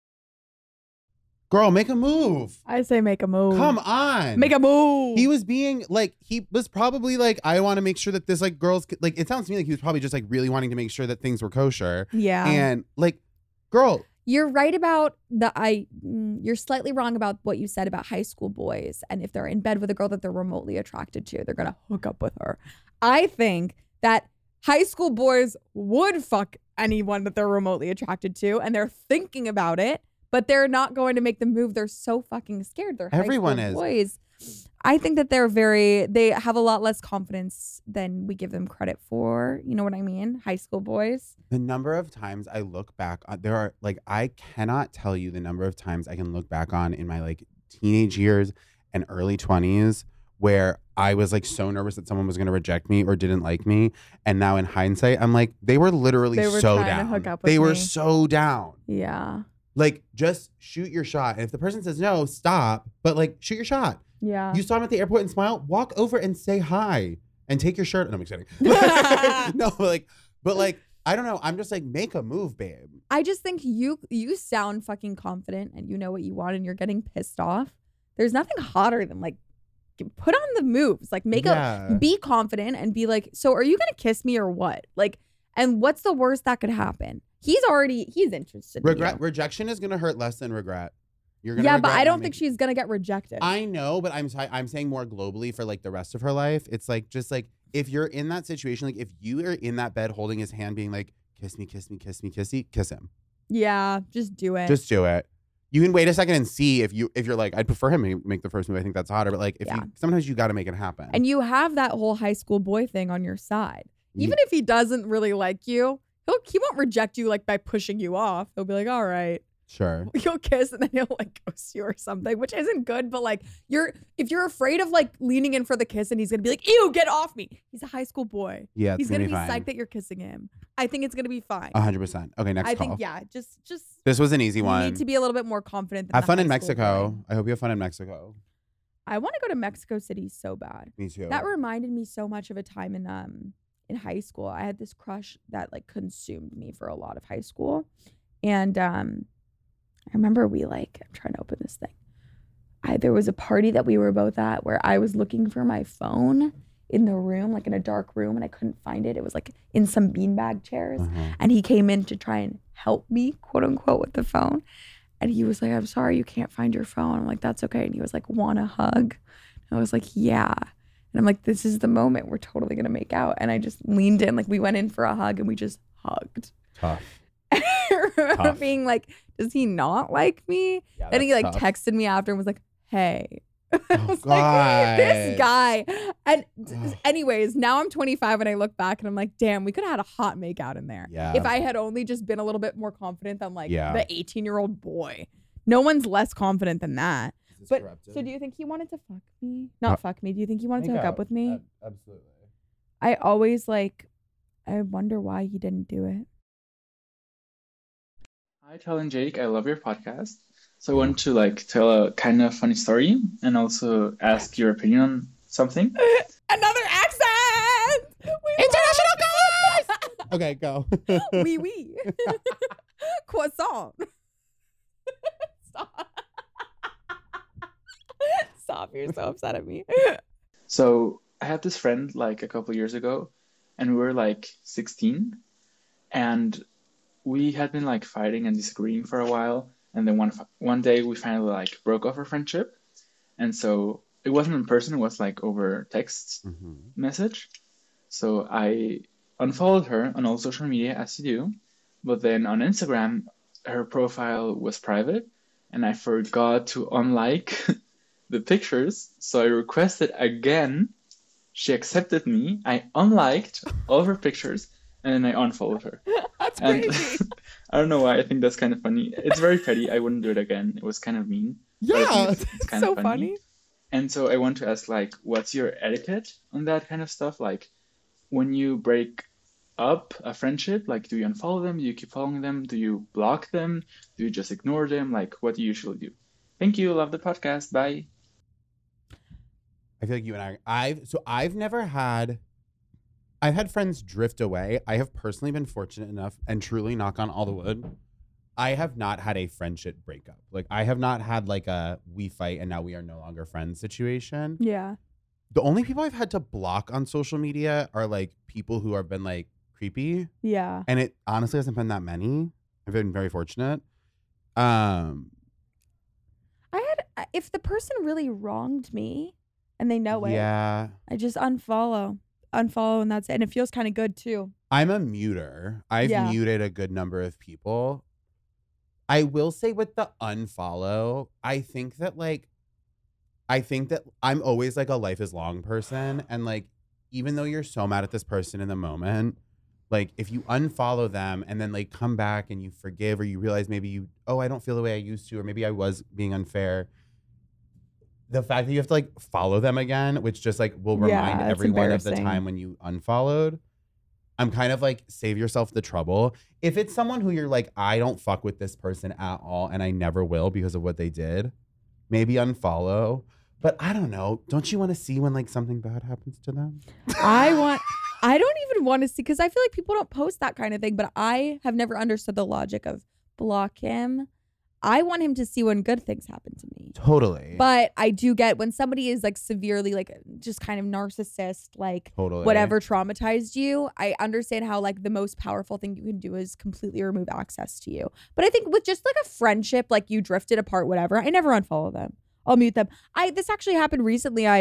Speaker 2: Girl, make a move.
Speaker 3: I say make a move.
Speaker 2: Come on.
Speaker 3: Make a move.
Speaker 2: He was being like, he was probably like, I want to make sure that this like girls, like, it sounds to me like he was probably just like really wanting to make sure that things were kosher.
Speaker 3: Yeah.
Speaker 2: And like, girl.
Speaker 3: You're right about you're slightly wrong about what you said about high school boys. And if they're in bed with a girl that they're remotely attracted to, they're going to hook up with her. I think that high school boys would fuck anyone that they're remotely attracted to. And they're thinking about it, but they're not going to make the move. They're so fucking scared. They're
Speaker 2: Everyone
Speaker 3: high school
Speaker 2: is.
Speaker 3: boys. I think that they have a lot less confidence than we give them credit for. You know what I mean? High school boys.
Speaker 2: The number of times I look back on, there are like, I cannot tell you the number of times I can look back on in my like teenage years and early 20s where I was like so nervous that someone was going to reject me or didn't like me. And now in hindsight, I'm like, they were literally
Speaker 3: They were
Speaker 2: so
Speaker 3: trying to
Speaker 2: down.
Speaker 3: hook up with
Speaker 2: They were
Speaker 3: me.
Speaker 2: so down.
Speaker 3: Yeah.
Speaker 2: Like, just shoot your shot. And if the person says no, stop. But like, shoot your shot.
Speaker 3: Yeah.
Speaker 2: You saw him at the airport and smile. Walk over and say hi and take your shirt. No, I'm kidding. No, but I don't know. I'm just like, make a move, babe.
Speaker 3: I just think you sound fucking confident and you know what you want and you're getting pissed off. There's nothing hotter than like put on the moves. Like be confident and be like, so are you gonna kiss me or what? Like, and what's the worst that could happen? He's interested. in you.
Speaker 2: Rejection is gonna hurt less than regret. You're gonna
Speaker 3: Yeah, but
Speaker 2: regret
Speaker 3: I
Speaker 2: not
Speaker 3: don't think
Speaker 2: making-
Speaker 3: she's gonna get rejected.
Speaker 2: I know, but I'm saying more globally for like the rest of her life. It's like just like if you're in that situation, like if you are in that bed holding his hand, being like, kiss me, kiss me, kiss me, kiss him.
Speaker 3: Yeah, just do it.
Speaker 2: Just do it. You can wait a second and see if you're like, I'd prefer him make the first move. I think that's hotter. But like if sometimes you got to make it happen.
Speaker 3: And you have that whole high school boy thing on your side. Even if he doesn't really like you, he won't reject you like by pushing you off. He'll be like, all right.
Speaker 2: Sure.
Speaker 3: You'll kiss and then he'll like ghost you or something, which isn't good. But like if you're afraid of like leaning in for the kiss and he's gonna be like, ew, get off me. He's a high school boy.
Speaker 2: Yeah,
Speaker 3: he's gonna be
Speaker 2: fine.
Speaker 3: psyched that you're kissing him. I think it's gonna be fine.
Speaker 2: 100%. Okay, next
Speaker 3: I
Speaker 2: call.
Speaker 3: think just
Speaker 2: This was an easy
Speaker 3: you
Speaker 2: one.
Speaker 3: need to be a little bit more confident. Than
Speaker 2: Have
Speaker 3: the
Speaker 2: fun
Speaker 3: high
Speaker 2: in
Speaker 3: school
Speaker 2: Mexico.
Speaker 3: boy.
Speaker 2: I hope you have fun in Mexico.
Speaker 3: I want to go to Mexico City so bad.
Speaker 2: Me too.
Speaker 3: That reminded me so much of a time in high school. I had this crush that like consumed me for a lot of high school. And I remember I'm trying to open this thing. There was a party that we were both at where I was looking for my phone in the room, like in a dark room, and I couldn't find it. It was like in some beanbag chairs. And he came in to try and help me, quote unquote, with the phone. And he was like, I'm sorry, you can't find your phone. I'm like, that's okay. And he was like, want a hug? And I was like, yeah. And I'm like, this is the moment we're totally going to make out. And I just leaned in, like we went in for a hug and we just hugged.
Speaker 2: Tough.
Speaker 3: I remember being like, does he not like me?
Speaker 2: Yeah,
Speaker 3: and he like
Speaker 2: tough.
Speaker 3: texted me after and was like, hey. I
Speaker 2: Oh,
Speaker 3: was
Speaker 2: God.
Speaker 3: like, this guy. And anyways, now I'm 25 and I look back and I'm like, damn, we could have had a hot make out in there.
Speaker 2: Yeah.
Speaker 3: If I had only just been a little bit more confident than like
Speaker 2: Yeah.
Speaker 3: the 18-year-old boy. No one's less confident than that.
Speaker 2: Is this
Speaker 3: But
Speaker 2: corrupted?
Speaker 3: so do you think he wanted to fuck me? Not fuck me. Do you think he wanted to
Speaker 2: Make
Speaker 3: hook up
Speaker 2: out.
Speaker 3: with me?
Speaker 2: Absolutely.
Speaker 3: I always I wonder why he didn't do it.
Speaker 8: Hi, Tal and Jake. I love your podcast. So I want to tell a kind of funny story and also ask your opinion on something.
Speaker 3: Another accent! International guys!
Speaker 2: Okay, go.
Speaker 3: Oui, oui. Croissant. Stop. Stop, you're so upset at me.
Speaker 8: So I had this friend a couple years ago, and we were 16, and we had been fighting and disagreeing for a while. And then one day we finally broke off our friendship. And so it wasn't in person, it was over text message. So I unfollowed her on all social media as you do. But then on Instagram, her profile was private and I forgot to unlike the pictures. So I requested again. She accepted me. I unliked all of her pictures and then I unfollowed her.
Speaker 3: That's
Speaker 8: And
Speaker 3: crazy.
Speaker 8: I don't know why I think that's kind of funny. It's very petty. I wouldn't do it again. It was kind of mean. But I
Speaker 2: Yeah.
Speaker 8: think it's kind
Speaker 3: So
Speaker 8: of
Speaker 3: funny.
Speaker 8: And so I want to ask, what's your etiquette on that kind of stuff? When you break up a friendship, do you unfollow them? Do you keep following them? Do you block them? Do you just ignore them? What do you usually do? Thank you. Love the podcast. Bye.
Speaker 2: I feel like you and I've had friends drift away. I have personally been fortunate enough, and truly knock on all the wood, I have not had a friendship breakup. I have not had a we fight and now we are no longer friends situation.
Speaker 3: Yeah.
Speaker 2: The only people I've had to block on social media are people who have been creepy.
Speaker 3: Yeah.
Speaker 2: And it honestly hasn't been that many. I've been very fortunate.
Speaker 3: If the person really wronged me and they know it,
Speaker 2: Yeah.
Speaker 3: I just unfollow and that's it. And it feels kind of good too.
Speaker 2: I'm a muter. I've
Speaker 3: Yeah.
Speaker 2: muted a good number of people. I will say with the unfollow, I think that I'm always a life is long person. And even though you're so mad at this person in the moment, if you unfollow them and then come back and you forgive or you realize maybe I don't feel the way I used to, or maybe I was being unfair. the fact that you have to like follow them again, which just like will remind
Speaker 3: it's
Speaker 2: everyone of the
Speaker 3: embarrassing.
Speaker 2: time when you unfollowed. I'm kind of like, save yourself the trouble. If it's someone who you're like, I don't fuck with this person at all and I never will because of what they did, maybe unfollow. But I don't know. Don't you want to see when like something bad happens to them?
Speaker 3: I don't even want to see, because I feel like people don't post that kind of thing, but I have never understood the logic of block him. I want him to see when good things happen to me.
Speaker 2: Totally.
Speaker 3: But I do get when somebody is like severely like just kind of narcissist, like
Speaker 2: Totally.
Speaker 3: whatever traumatized you. I understand how like the most powerful thing you can do is completely remove access to you. But I think with just like a friendship, like you drifted apart, whatever, I never unfollow them. I'll mute them. This actually happened recently. I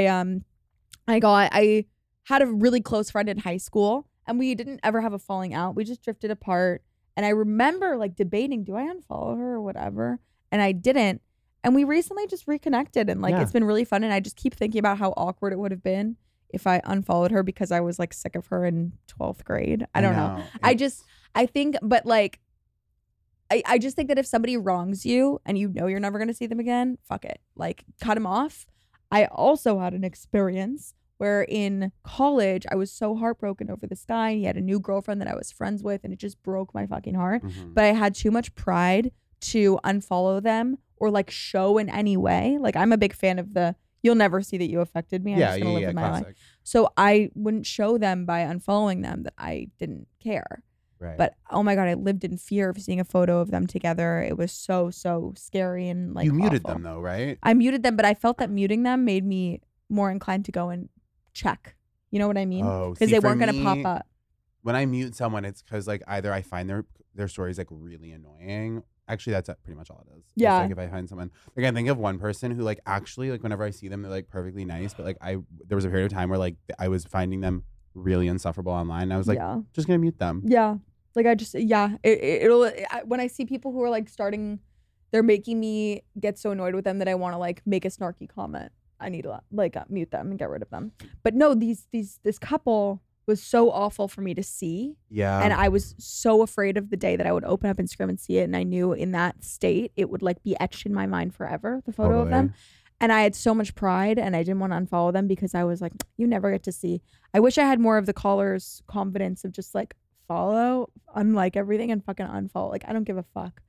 Speaker 3: had a really close friend in high school and we didn't ever have a falling out. We just drifted apart. And I remember like debating, do I unfollow her or whatever? And I didn't. And we recently just reconnected and like it's been really fun. And I just keep thinking about how awkward it would have been if I unfollowed her because I was like sick of her in 12th grade. I don't know. I think, but like, I just think that if somebody wrongs you and you know you're never going to see them again, fuck it. Like cut them off. I also had an experience where in college, I was so heartbroken over this guy. He had a new girlfriend that I was friends with, and it just broke my fucking heart.
Speaker 2: Mm-hmm.
Speaker 3: But I had too much pride to unfollow them or like show in any way. Like I'm a big fan of you'll never see that you affected me. I'm just gonna live my life. So I wouldn't show them by unfollowing them that I didn't care.
Speaker 2: Right.
Speaker 3: But oh my God, I lived in fear of seeing a photo of them together. It was so scary and like
Speaker 2: you muted
Speaker 3: awful.
Speaker 2: them though, right?
Speaker 3: I muted them, but I felt that muting them made me more inclined to go and check. You know what I mean?
Speaker 2: Oh,
Speaker 3: because they weren't going to pop up.
Speaker 2: When I mute someone, it's because like either I find their stories like really annoying. Actually, that's pretty much all it is.
Speaker 3: Yeah.
Speaker 2: It's, like if I find someone, like I think of one person who like actually like whenever I see them, they're like perfectly nice, but like there was a period of time where like I was finding them really insufferable online. And I was like, just gonna mute them.
Speaker 3: Yeah. Like when I see people who are like they're making me get so annoyed with them that I want to like make a snarky comment. I need to like mute them and get rid of them. But no, this couple was so awful for me to see.
Speaker 2: Yeah.
Speaker 3: And I was so afraid of the day that I would open up Instagram and see it. And I knew in that state, it would like be etched in my mind forever, the photo of them. And I had so much pride and I didn't want to unfollow them because I was like, you never get to see. I wish I had more of the caller's confidence of just like follow, unlike everything and fucking unfollow. Like, I don't give a fuck.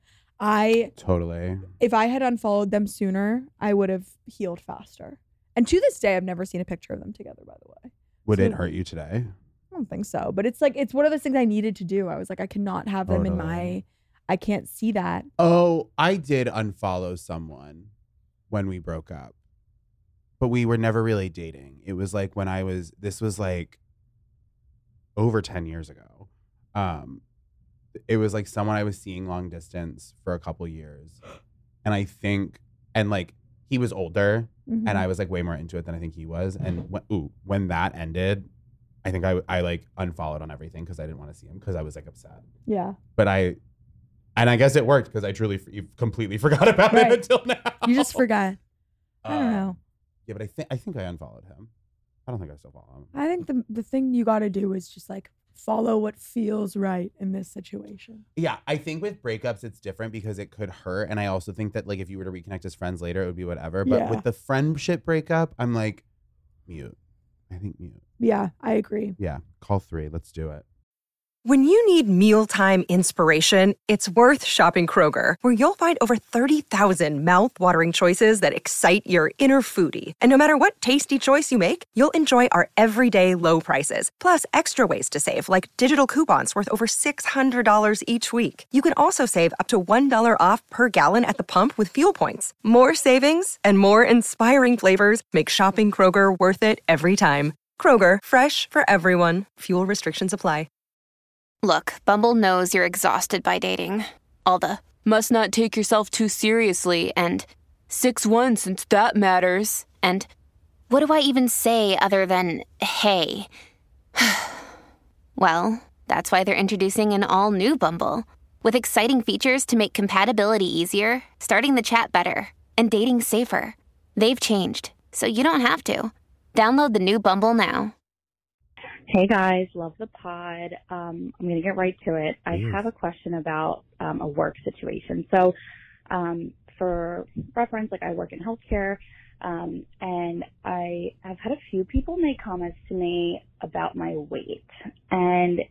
Speaker 3: If I had unfollowed them sooner, I would have healed faster. And to this day, I've never seen a picture of them together, by the way.
Speaker 2: Would it hurt you today?
Speaker 3: I don't think so. But it's like, it's one of those things I needed to do. I was like, I cannot have them in I can't see that.
Speaker 2: Oh, I did unfollow someone when we broke up. But we were never really dating. It was like this was like over 10 years ago. It was like someone I was seeing long distance for a couple years. And I think, and like he was older and I was like way more into it than I think he was. And when that ended, I think I like unfollowed on everything because I didn't want to see him because I was like upset.
Speaker 3: Yeah.
Speaker 2: But I guess it worked because I truly completely forgot about it until now.
Speaker 3: You just forgot. I don't know.
Speaker 2: Yeah, but I think I unfollowed him. I don't think I still follow him.
Speaker 3: I think the thing you got to do is just like follow what feels right in this situation.
Speaker 2: Yeah, I think with breakups it's different because it could hurt, and I also think that like if you were to reconnect as friends later, it would be whatever. But with the friendship breakup, I'm like mute. I think mute.
Speaker 3: Yeah, I agree.
Speaker 2: Yeah, call 3. Let's do it.
Speaker 9: When you need mealtime inspiration, it's worth shopping Kroger, where you'll find over 30,000 mouthwatering choices that excite your inner foodie. And no matter what tasty choice you make, you'll enjoy our everyday low prices, plus extra ways to save, like digital coupons worth over $600 each week. You can also save up to $1 off per gallon at the pump with fuel points. More savings and more inspiring flavors make shopping Kroger worth it every time. Kroger, fresh for everyone. Fuel restrictions apply.
Speaker 6: Look, Bumble knows you're exhausted by dating. All the, must not take yourself too seriously, and 6'1" since that matters, and what do I even say other than, hey? Well, that's why they're introducing an all-new Bumble, with exciting features to make compatibility easier, starting the chat better, and dating safer. They've changed, so you don't have to. Download the new Bumble now.
Speaker 10: Hey guys, love the pod. I'm going to get right to it. I have a question about a work situation. So for reference, like I work in healthcare, and I have had a few people make comments to me about my weight, and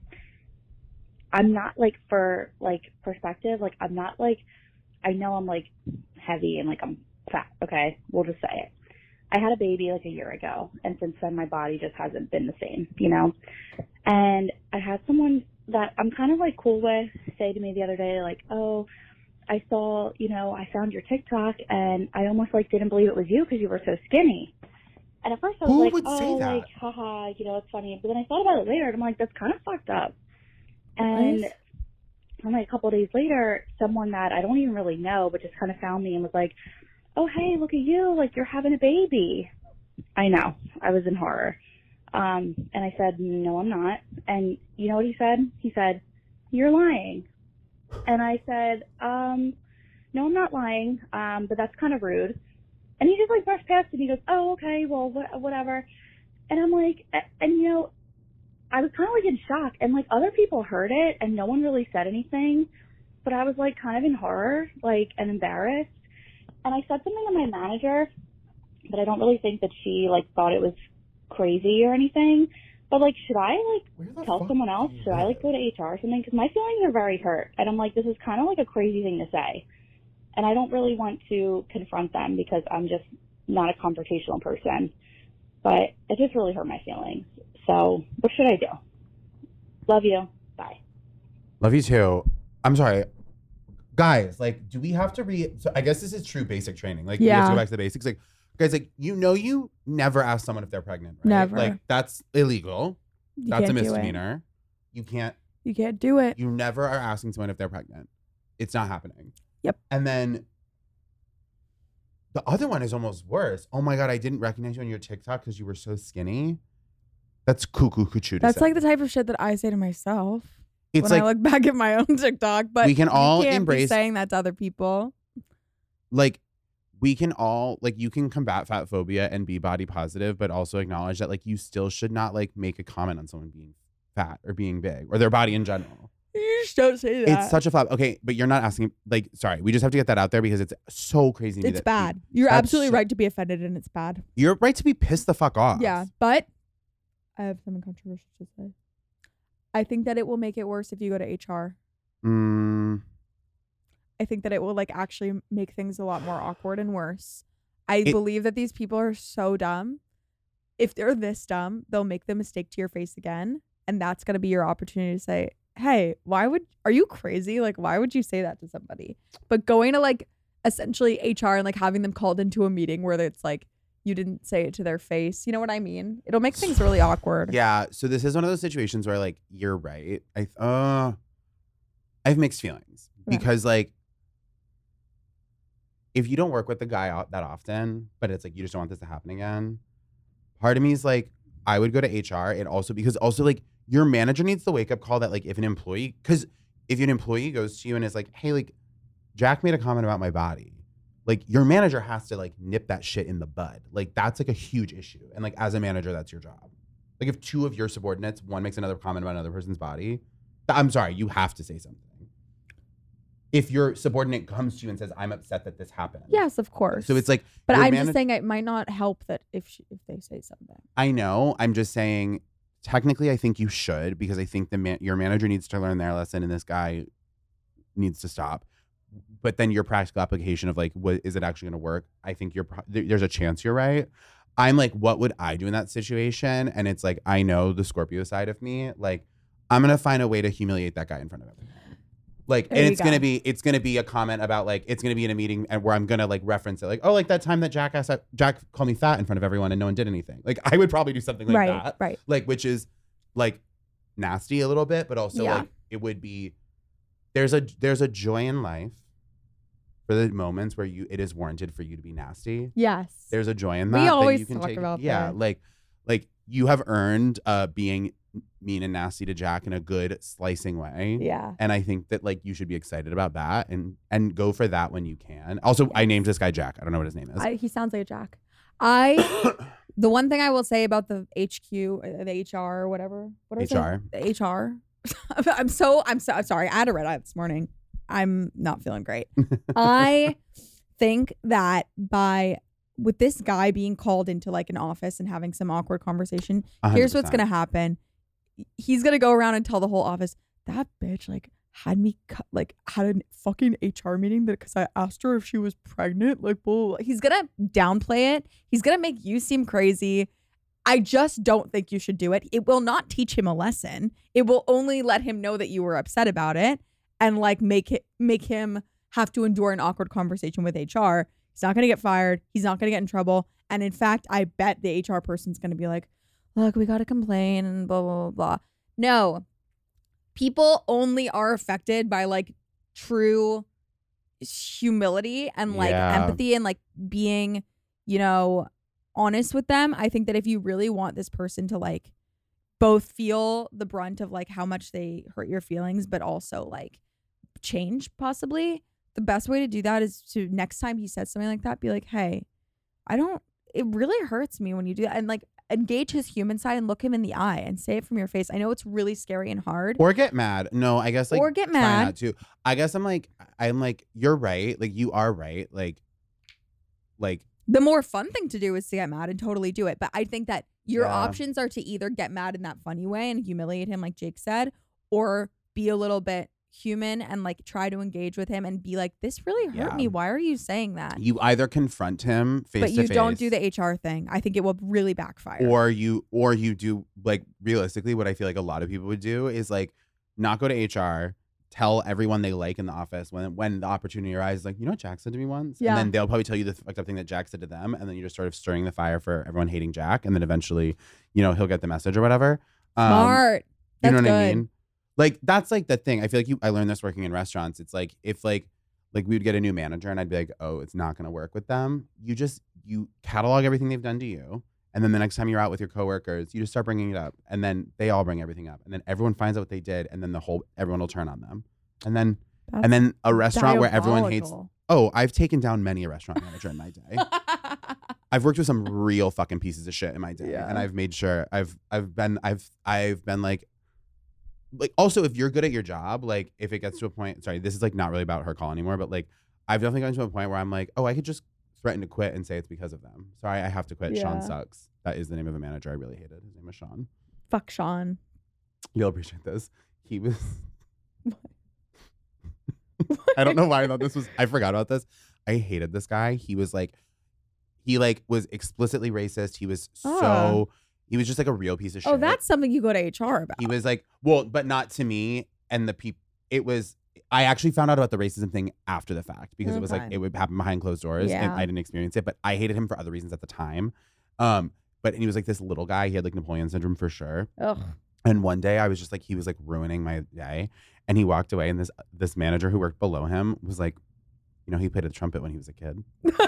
Speaker 10: I'm not like, for like perspective, like I'm not like, I know I'm like heavy and like I'm fat. Okay. We'll just say it. I had a baby like a year ago, and since then my body just hasn't been the same, you know? And I had someone that I'm kind of like cool with say to me the other day, like, oh, I saw, you know, I found your TikTok and I almost like didn't believe it was you because you were so skinny. And at first I was
Speaker 2: Who
Speaker 10: like,
Speaker 2: would
Speaker 10: oh,
Speaker 2: say that?
Speaker 10: like, haha, you know, it's funny. But then I thought about it later and I'm like, that's kind of fucked up. And like a couple of days later, someone that I don't even really know, but just kind of found me and was like, oh, hey, look at you, like you're having a baby. I know. I was in horror. And I said, no, I'm not. And you know what he said? He said, you're lying. And I said, no, I'm not lying, but that's kind of rude. And he just like brushed past it and he goes, oh, okay, well, whatever. And I'm like, and you know, I was kind of like in shock, and like other people heard it and no one really said anything, but I was like kind of in horror, like, and embarrassed. And I said something to my manager, but I don't really think that she like thought it was crazy or anything. But like, should I like tell someone else? Should I like go to HR or something? Because my feelings are very hurt, and I'm like, this is kind of like a crazy thing to say, and I don't really want to confront them because I'm just not a confrontational person. But it just really hurt my feelings. So what should I do? Love you. Bye.
Speaker 2: Love you too. I'm sorry. Guys, like, do we have to so I guess this is true basic training. Like, we have to go back to the basics. Like, guys, like, you never ask someone if they're pregnant, right?
Speaker 3: Never.
Speaker 2: Like, that's illegal. That's a misdemeanor. You can't
Speaker 3: do it.
Speaker 2: You never are asking someone if they're pregnant. It's not happening.
Speaker 3: Yep.
Speaker 2: And then the other one is almost worse. Oh my God, I didn't recognize you on your TikTok because you were so skinny. That's cuckoo cuckoo.
Speaker 3: That's like the type of shit that I say to myself.
Speaker 2: It's
Speaker 3: when
Speaker 2: like,
Speaker 3: I look back at my own TikTok, but
Speaker 2: we can all
Speaker 3: you can't
Speaker 2: embrace
Speaker 3: be saying that to other people.
Speaker 2: Like, we can all, like, you can combat fat phobia and be body positive, but also acknowledge that, like, you still should not, like, make a comment on someone being fat or being big or their body in general.
Speaker 3: You just don't say that.
Speaker 2: It's such a flop. Okay, but you're not asking, like, sorry, we just have to get that out there because it's so crazy to me.
Speaker 3: It's bad. You're absolutely right to be offended, and it's bad.
Speaker 2: You're right to be pissed the fuck off.
Speaker 3: Yeah, but I have something controversial to say. I think that it will make it worse if you go to HR. I think that it will like actually make things a lot more awkward and worse. I believe that these people are so dumb. If they're this dumb, they'll make the mistake to your face again. And that's going to be your opportunity to say, hey, are you crazy? Like, why would you say that to somebody? But going to like essentially HR and like having them called into a meeting where it's like, you didn't say it to their face. You know what I mean? It'll make things really awkward.
Speaker 2: Yeah. So this is one of those situations where like, you're right. I have mixed feelings because like, if you don't work with the guy out that often, but it's like, you just don't want this to happen again. Part of me is like, I would go to HR and also because also like your manager needs the wake up call that like if an employee goes to you and is like, hey, like Jack made a comment about my body. Like your manager has to like nip that shit in the bud. Like that's like a huge issue. And like as a manager, that's your job. Like if two of your subordinates, one makes another comment about another person's body, I'm sorry, you have to say something. If your subordinate comes to you and says, I'm upset that this happened.
Speaker 3: Yes, of course.
Speaker 2: So it's like,
Speaker 3: but I'm just saying it might not help that if they say something.
Speaker 2: I know. I'm just saying, technically, I think you should because I think your manager needs to learn their lesson and this guy needs to stop. But then your practical application of like, is it actually going to work? I think there's a chance you're right. I'm like, what would I do in that situation? And it's like, I know the Scorpio side of me. Like, I'm going to find a way to humiliate that guy in front of everyone. Like, and it's gonna be a comment about like it's gonna be in a meeting and where I'm gonna like reference it, like, oh, like that time that Jack called me fat in front of everyone and no one did anything. Like I would probably do something like that,
Speaker 3: right?
Speaker 2: Like which is like nasty a little bit, but also like it would be there's a joy in life for the moments where it is warranted for you to be nasty.
Speaker 3: Yes,
Speaker 2: there's a joy in that.
Speaker 3: We always
Speaker 2: you can
Speaker 3: talk
Speaker 2: take,
Speaker 3: about
Speaker 2: that. Like you have earned being mean and nasty to Jack in a good slicing way.
Speaker 3: Yeah.
Speaker 2: And I think that like you should be excited about that and go for that when you can. Also, yes. I named this guy Jack. I don't know what his name is.
Speaker 3: He sounds like a Jack. The one thing I will say about the HQ, the HR or whatever. What is
Speaker 2: HR.
Speaker 3: The HR. I'm so sorry. I had a red eye this morning. I'm not feeling great. I think that with this guy being called into like an office and having some awkward conversation,
Speaker 2: 100%.
Speaker 3: here's what's going to happen. He's going to go around and tell the whole office, that bitch like had a fucking HR meeting because I asked her if she was pregnant. Like, blah. He's going to downplay it. He's going to make you seem crazy. I just don't think you should do it. It will not teach him a lesson. It will only let him know that you were upset about it and like make him have to endure an awkward conversation with HR. He's not going to get fired. He's not going to get in trouble. And in fact, I bet the HR person's going to be like, look, we got to complain and blah, blah, blah, blah. No, people only are affected by like true humility and like empathy and like being, you know, honest with them. I think that if you really want this person to like both feel the brunt of like how much they hurt your feelings, but also like change possibly, the best way to do that is to next time he says something like that, be like, hey, it really hurts me when you do that. And like engage his human side and look him in the eye and say it from your face. I know it's really scary and hard.
Speaker 2: Or get mad. No, I guess like
Speaker 3: or get
Speaker 2: try
Speaker 3: mad
Speaker 2: not to. I guess I'm like, you're right. Like you are right. Like
Speaker 3: the more fun thing to do is to get mad and totally do it. But I think that your options are to either get mad in that funny way and humiliate him like Jake said, or be a little bit human and like try to engage with him and be like, this really hurt me. Why are you saying that?
Speaker 2: You either confront him face to face.
Speaker 3: But you don't do the HR thing. I think it will really backfire.
Speaker 2: Or you do like realistically what I feel like a lot of people would do is like not go to HR, tell everyone they like in the office when the opportunity arises, like, you know what Jack said to me once? Yeah. And then they'll probably tell you the fucked up thing that Jack said to them. And then you're just sort of stirring the fire for everyone hating Jack. And then eventually, you know, he'll get the message or whatever.
Speaker 3: Smart.
Speaker 2: You know what I mean? Like, that's like the thing. I feel like I learned this working in restaurants. It's like, if like we would get a new manager and I'd be like, oh, it's not going to work with them. You catalog everything they've done to you. And then the next time you're out with your coworkers, you just start bringing it up. And then they all bring everything up. And then everyone finds out what they did. And then everyone will turn on them. And then a restaurant where everyone hates. Oh, I've taken down many a restaurant manager in my day. I've worked with some real fucking pieces of shit in my day. Yeah. And I've made sure I've been like also, if you're good at your job, like if it gets to a point, sorry, this is like not really about her call anymore, but like I've definitely gotten to a point where I'm like, oh, I could just threaten to quit and say it's because of them. Sorry, I have to quit. Yeah. Sean sucks. That is the name of a manager I really hated. His name was Sean.
Speaker 3: Fuck Sean.
Speaker 2: You'll appreciate this. He was. I don't know why I thought this was. I forgot about this. I hated this guy. He was was explicitly racist. He was He was just like a real piece of shit.
Speaker 3: Oh, that's something you go to HR about.
Speaker 2: He was like, well, but not to me and the people. I actually found out about the racism thing after the fact because it was like, it would happen behind closed doors and I didn't experience it, but I hated him for other reasons at the time. But he was like this little guy. He had like Napoleon syndrome for sure. Ugh. And one day I was just like, he was like ruining my day. And he walked away and this manager who worked below him was like, you know, he played the trumpet when he was a kid.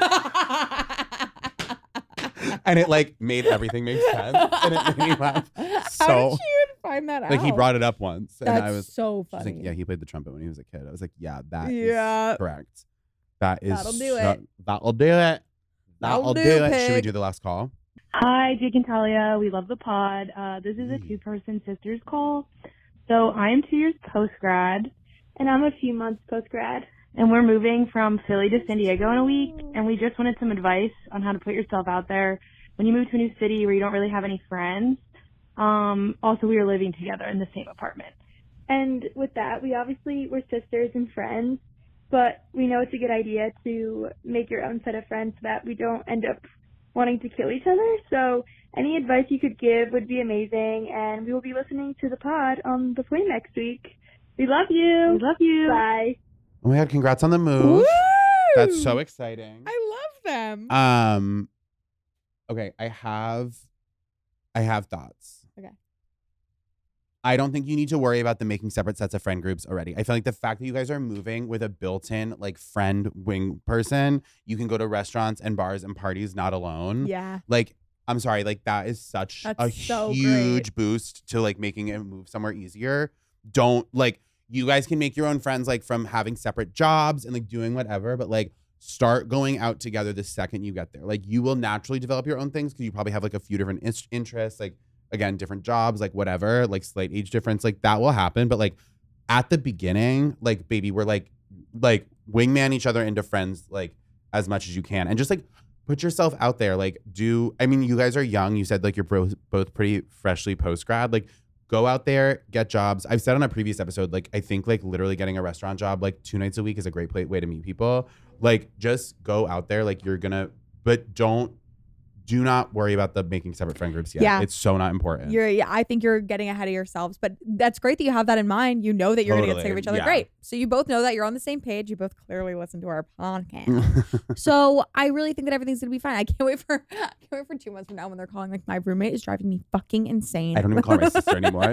Speaker 2: And it like made everything make sense. And it made me laugh. So,
Speaker 3: how did you even find that out?
Speaker 2: Like he brought it up once.
Speaker 3: That's
Speaker 2: and I was
Speaker 3: so funny.
Speaker 2: Like, yeah, he played the trumpet when he was a kid. I was like, yeah, that is correct. That'll do it. That'll do it. That'll do it. Should we do the last call?
Speaker 11: Hi, Jake and Talia. We love the pod. This is a two-person sisters call. So I'm 2 years post-grad, and I'm a few months post-grad. And we're moving from Philly to San Diego in a week, and we just wanted some advice on how to put yourself out there when you move to a new city where you don't really have any friends. Also, we are living together in the same apartment.
Speaker 12: And with that, we're sisters and friends, but we know it's a good idea to make your own set of friends so that we don't end up wanting to kill each other. So any advice you could give would be amazing, and we will be listening to the pod on the plane next week. We love you.
Speaker 11: We love you.
Speaker 12: Bye.
Speaker 2: Oh my God, congrats on the move.
Speaker 3: Woo!
Speaker 2: That's so exciting.
Speaker 3: I love them.
Speaker 2: Okay, I have thoughts.
Speaker 3: Okay.
Speaker 2: I don't think you need to worry about them making separate sets of friend groups already. I feel like the fact that you guys are moving with a built-in like friend wing person, you can go to restaurants and bars and parties not alone.
Speaker 3: Yeah.
Speaker 2: Like, I'm sorry, like that is such a huge boost to like making it move somewhere easier. Don't like, you guys can make your own friends like from having separate jobs and like doing whatever, but like start going out together the second you get there. Like you will naturally develop your own things because you probably have like a few different interests, like again, different jobs, like whatever, like slight age difference, like that will happen. But like at the beginning, like baby, we're like wingman each other into friends like as much as you can, and just like put yourself out there. Like, I mean, you guys are young. You said like you're both pretty freshly post grad. Like, go out there, get jobs. I've said on a previous episode, like, I think like literally getting a restaurant job like 2 nights a week is a great way to meet people. Like, just go out there. Like, but do not worry about the making separate friend groups yet. Yeah. It's so not important.
Speaker 3: I think you're getting ahead of yourselves, but that's great that you have that in mind. You know that you're going to get sick of each other. Yeah. Great. So you both know that you're on the same page. You both clearly listen to our podcast. So I really think that everything's going to be fine. I can't wait for 2 months from now when they're calling like my roommate is driving me fucking insane.
Speaker 2: I don't even call her my sister anymore.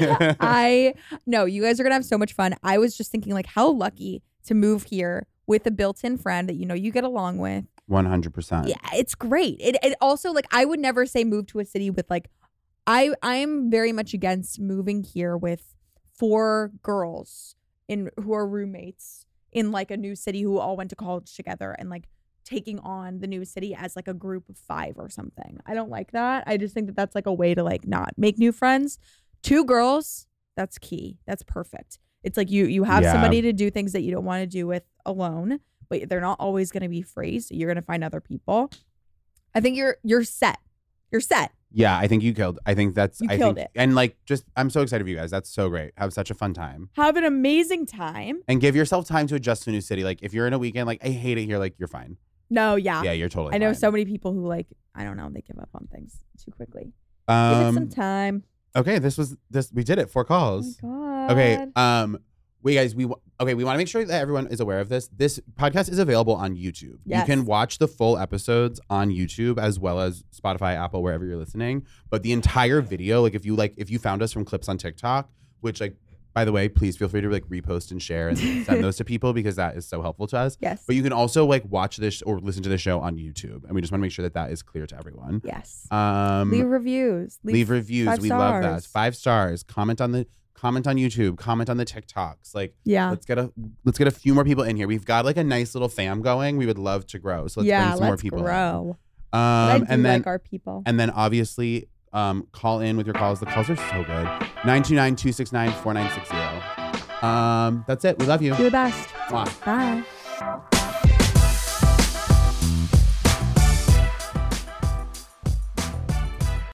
Speaker 3: No, you guys are going to have so much fun. I was just thinking like how lucky to move here with a built-in friend that you know you get along with.
Speaker 2: 100%.
Speaker 3: Yeah, it's great. It also like I would never say move to a city with like I am very much against moving here with 4 girls who are roommates in like a new city who all went to college together and like taking on the new city as like a group of 5 or something. I don't like that. I just think that that's like a way to like not make new friends. 2 girls, that's key. That's perfect. It's like you have somebody to do things that you don't want to do with alone. But they're not always going to be free, so you're going to find other people. I think you're set. You're set.
Speaker 2: Yeah, I think you killed. I think that's.
Speaker 3: You killed it.
Speaker 2: And like, I'm so excited for you guys. That's so great. Have such a fun time.
Speaker 3: Have an amazing time.
Speaker 2: And give yourself time to adjust to a new city. Like, if you're in a weekend, like, I hate it here. Like, you're fine.
Speaker 3: No, yeah.
Speaker 2: Yeah, you're totally
Speaker 3: I know
Speaker 2: fine.
Speaker 3: so many people who like, I don't know, they give up on things too quickly. Give it some time.
Speaker 2: Okay, we did it. 4 calls.
Speaker 3: Oh my God.
Speaker 2: Okay. Wait, guys, we want to make sure that everyone is aware of this. This podcast is available on YouTube.
Speaker 3: Yes.
Speaker 2: You can watch the full episodes on YouTube as well as Spotify, Apple, wherever you're listening. But the entire video, like if you found us from clips on TikTok, which like, by the way, please feel free to like repost and share and send those to people because that is so helpful to us.
Speaker 3: Yes.
Speaker 2: But you can also like watch this or listen to the show on YouTube. And we just want to make sure that that is clear to everyone.
Speaker 3: Yes. Leave reviews.
Speaker 2: Leave reviews.
Speaker 3: 5
Speaker 2: We
Speaker 3: stars.
Speaker 2: love that. 5 stars. Comment on YouTube, comment on the TikToks. Like,
Speaker 3: yeah,
Speaker 2: let's get a few more people in here. We've got like a nice little fam going. We would love to grow. So let's bring some more people.
Speaker 3: Grow.
Speaker 2: And then
Speaker 3: like our people.
Speaker 2: And then obviously call in with your calls. The calls are so good. 929-269-4960. That's it. We love you.
Speaker 3: You're the best.
Speaker 2: Mwah.
Speaker 3: Bye.